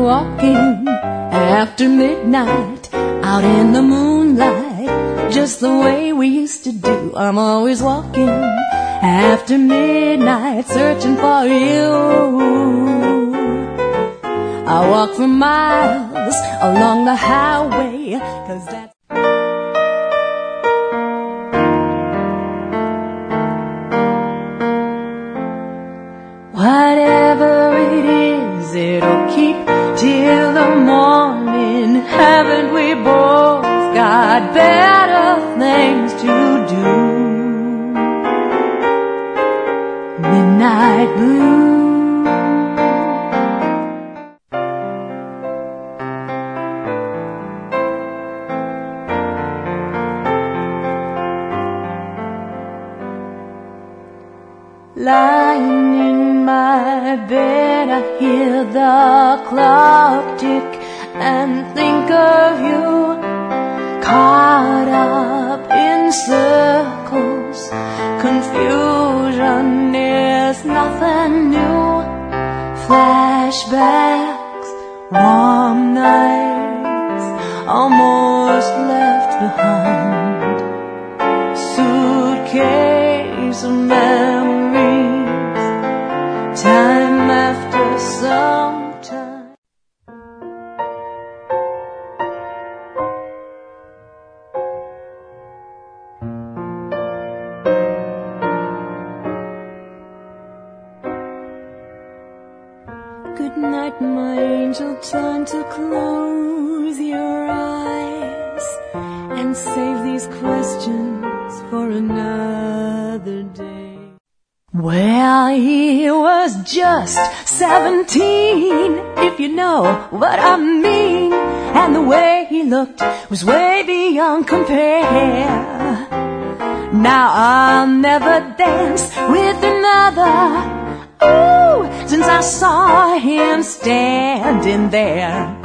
walking after midnight, out in the moonlight, just the way we used to do. I'm always walking after midnight, searching for you. I walk for miles along the highway, 'cause that's whatever it is, it'll keep till the morning. Haven't we both got better things to do? Midnight blue. Lying in my bed, I hear the clock tick and think of you, caught up in circles. Confusion is nothing new. Flashbacks, warm nights, almost left behind. Suitcase of memories, time after some time. Good night, my angel, time to close your eyes and save these questions for another day. Well, he was just 17, if you know what I mean, and the way he looked was way beyond compare. Now I'll never dance with another, ooh, since I saw him standing there.